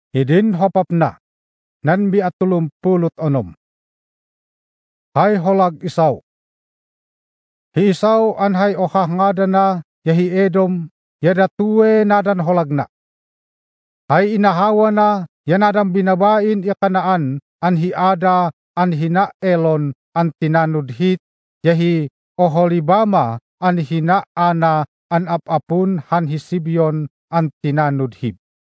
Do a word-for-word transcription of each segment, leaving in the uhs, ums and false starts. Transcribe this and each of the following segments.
Idin hopap na, nan bi at tulumpulot onom. Hay holag isaw. Hi isaw an hay okah ngada na yahi Edom, yada tuwe nadan holag na. Hay inahawa na yanadang binabain ya Kanaan an hi Ada an hina Elon an tinanud hit, yahi Oholibama an hina Ana an apapun han hi Sibion an tinanud hib.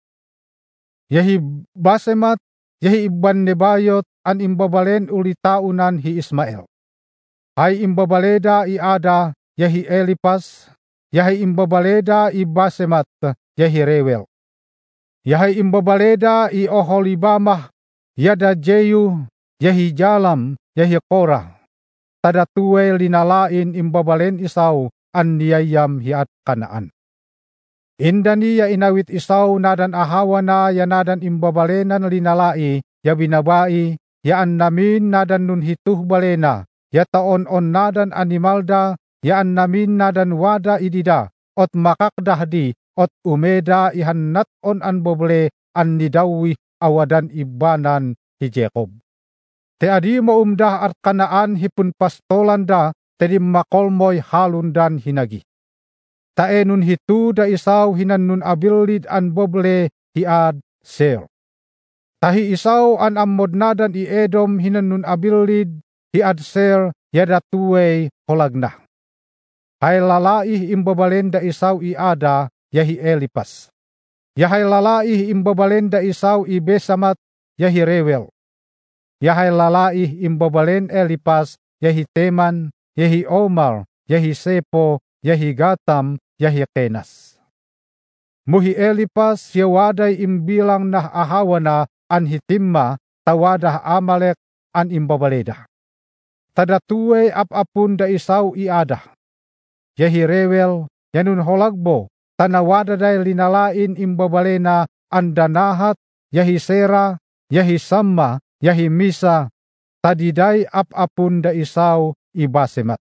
Yahi Basemat, yahi Ibban Nebayot an imbabalen ulitaunan hi Ismael. Hay imbabaleda i Ada, yahi Elipas, yahi imbabaleda i Basemat, yahi Rewel. Yahay imbabaleda i Oholibamah, yada Jeyu, yahi Jalam, yahi Korah. Tada tuwe linalain imbabalen isaw an niyayam hiat Kanaan. Indani ya inawit isaw nadan ahawa na ya nadan imbabalenan linalai, ya binabai, ya an namin nadan nun hituh balena, ya taon-on nadan animalda, ya an namin nadan wada idida, ot makakdahdi, ot umeda ihannat on an boble an nidawi awadan ibanan hi Jacob. Te adi mo umdah at Kanaan hipun pastolanda, tedi makolmoy halundan hinagi. Tae nun hitu da isaw hinan nun abilid an boble hiad Seir. Tahi isaw an ammod nadan i Edom hinan nun abilid hiad Seir yada tuwe holagna. Hay lalaih imbabalenda isaw i Ada, yahi Elipas. Yahay lalaih imbabalenda isaw i Besamat, yahi Rewel. Yahay lalaih imbabalen Elipas, yahi Teman, yahi Omar, yahi Sepo, yahi Gatam, yahi Kenas. Muhi Elipas yawaday imbilang na ahawana an hitimma, tawadah Amalek an imbabaleda. Tadatuwe apapun da isaw i Ada. Yahi Rewel, yanun holagbo, tanawada day linalain imbabalena an Danahat, yahi Sera, yahi Samma, yahi Misa, tadiday apapun da isaw i Basemat.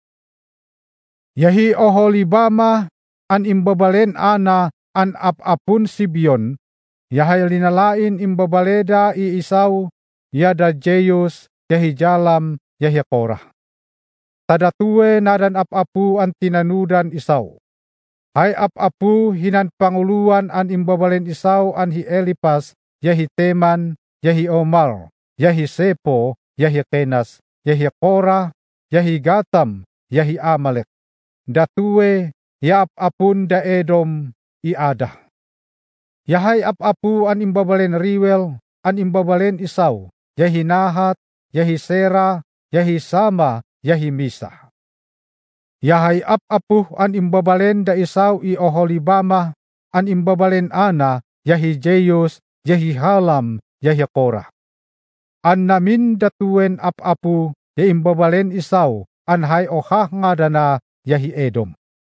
Yahi Oholibama an imbabalen Ana an apapun Sibion, yahay linalain imbabaleda i isaw, yada Jeyus, yahi Jalam, yahi Korah. Tadatuwe nadan apapu an tinanudan isaw. Hay apapu hinan panguluan an imbabalen isaw an hi Elipas, yahi Teman, yahi Omar, yahi Sepo, yahi Kenas, yahi Korah, yahi Gatam, yahi Amalek. Datuwe ya apapun da Edom i Ada. Yahay apapu an imbabalen Rewel, an imbabalen isaw, yahi Nahat, yahi Sera, yahi Sama, yahi Misa. Yahay apapu an imbabalen da isaw i Oholibama, an imbabalen Ana, yahi Jeyus, yahi Halam, yahi Korah. An namin datuwen apapu, ya imbabalen isaw, an hay ohah ngadana, yahi Edom.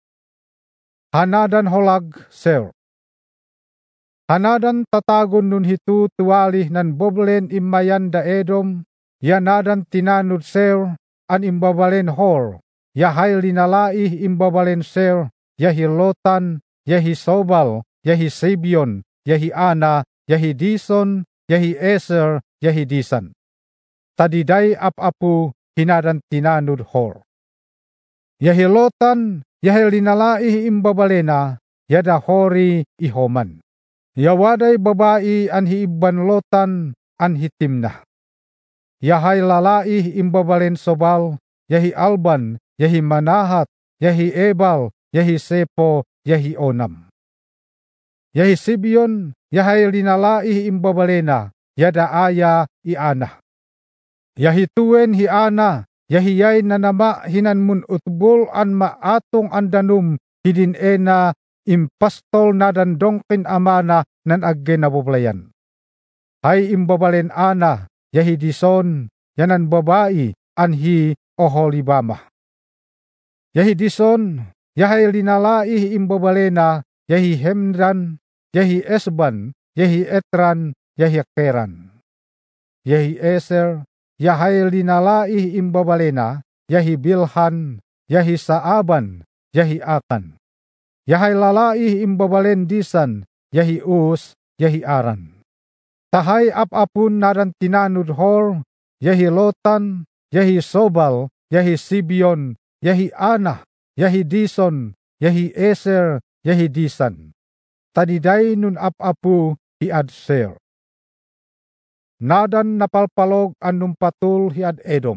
Hanadan holag Seir. Hanadan tatagon nun hitu tuwalih nan boblen imayan da Edom, yanadan tinanud Seir, an imbabalen Hor, yahay linalaih imbabalen Seir, yahi Lotan, yahi Sobal, yahi Sibion, yahi Ana, yahi Dison, yahi Eser, yahi Disan. Tadiday apapu hinadan tinanud Hor. Yahi Lotan, yahay linalaih imbabalena, yada Hori ihoman. Yawaday babai an hiibban Lotan an hitimna. Yahay lalaih imbabalen Sobal, yahi Alban, yahi Manahat, yahi Ebal, yahi Sepo, yahi Onam. Yahi Sibion, yahay linalaih imbabalena, yada Aya i Ana. Yahi tuwen hi Ana, yahi yay nanama hinan mun utbul an maatong andanum hidin ena impastol nadan dongkin amana nan agge naboblayan. Hay imbabalen Ana, yahi Dison, yanan babai an hi Oholibama. Yahi Dison, yahay linalaih imbabalena, yahi Hemdan, yahi Esban, yahi Etran, yahi Keran. Yahi Eser, yahay linalaih imbabalena, yahi Bilhan, yahi Saaban, yahi Akan. Yahay lalaih imbabalen Disan, yahi Us, yahi Aran. Tahay ap-apun nadan tinanud Hor, yahi Lotan, yahi Sobal, yahi Sibion, yahi Ana, yahi Dison, yahi Eser, yahi Disan. Tadiday nun ap-apu hiad Ser. Nadan napalpalog anum patul hiad Edom.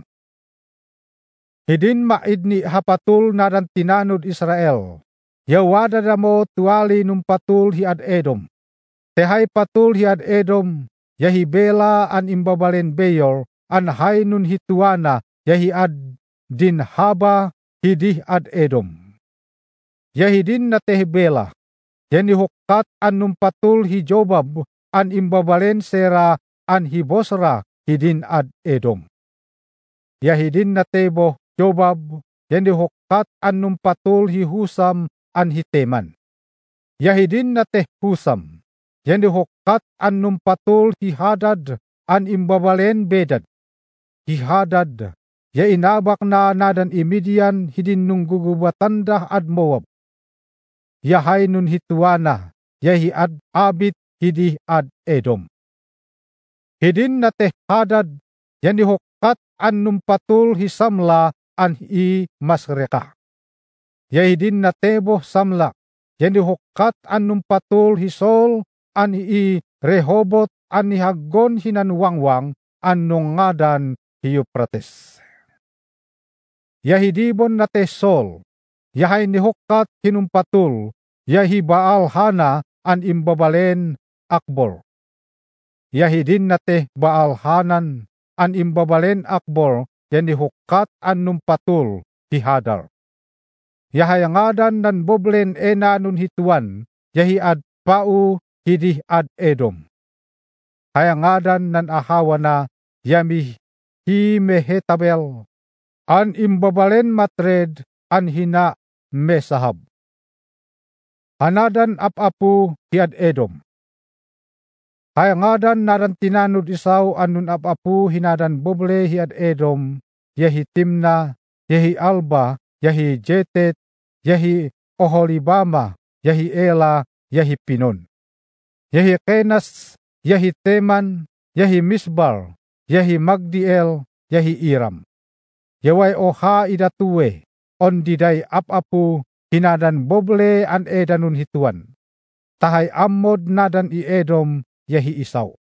Hidin maidni hapatul nadan tinanud Israel. Yawada damo tuali num patul hiad Edom. Tehay patul hiad Edom, yahi Bela an imbabalen Beyor, an hay nun hituana, yahi ad din haba hidih ad Edom. Yahi din na teh Bela, yani hukat an num patul hi Jobab, an imbabalen Sera, an hibosra hidin ad Edom. Yahi din na tebo Jobab, yani hukat an num patul hi Husam, an hiteman. Yahi din na teh Husam, yani hukat an num patul hi Hadad, an imbabalen Bedad. Hi Hadad, ya inabak na nadan imidian hidin nung gugubatandah ad Moab. Yahay nun hituana, yahi ad abit hidi ad Edom. Hidin na teh Hadad, yani hukat an num patul hi Samla, an i Masreka. Yahi din na tebo Samla, yani hukat an num patul hi Sol, an i Rehobot, an i Haggon hinanwangwang, an nung ngadan hi Euphrates. Yahi dibon na teh Sol, yahay ni hukat hinumpatul, yahi Baal Hana, an imbabalen Akbor. Yahi din na teh Baal Hanan, an imbabalen Akbor, yani hukat an num patul hi Hadar. Yahay ngadan nan boblen ena nun hituan, yahi ad Pau hidih ad Edom. Hayangadan nan ahawana, yami hi Mehetabel, an imbabalen Matred, an hina Mesahab. Hanadan ap-apu hiad Edom. Hayangadan nadan tinanud Isaw anun ap-apu hinadan boble hiad Edom, yahi Timna, yahi Alba, yahi Jetet, yahi Oholibama, yahi Ela, yahi Pinon. Yahi Kenas, yahi Teman, yahi Misbar, yahi Magdiel, yahi Iram. Yaway oha idatuwe, on diday ap-apu, hinadan boble an edanun hituan. Tahay Ammod nadan i Edom, yahi Isaw.